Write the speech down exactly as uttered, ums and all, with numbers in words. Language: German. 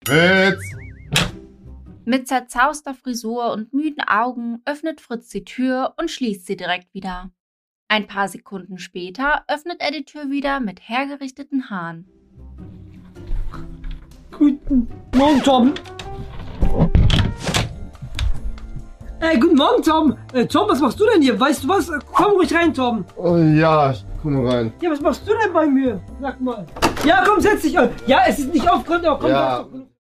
Fritz! Mit zerzauster Frisur und müden Augen öffnet Fritz die Tür und schließt sie direkt wieder. Ein paar Sekunden später öffnet er die Tür wieder mit hergerichteten Haaren. Guten Morgen, Tom. Äh, guten Morgen, Tom. Äh, Tom, was machst du denn hier? Weißt du was? Äh, komm ruhig rein, Tom. Oh ja, ich komme rein. Ja, was machst du denn bei mir? Sag mal. Ja, komm, setz dich. Äh, ja, es ist nicht aufgrund, aber komm, Ja. du hast doch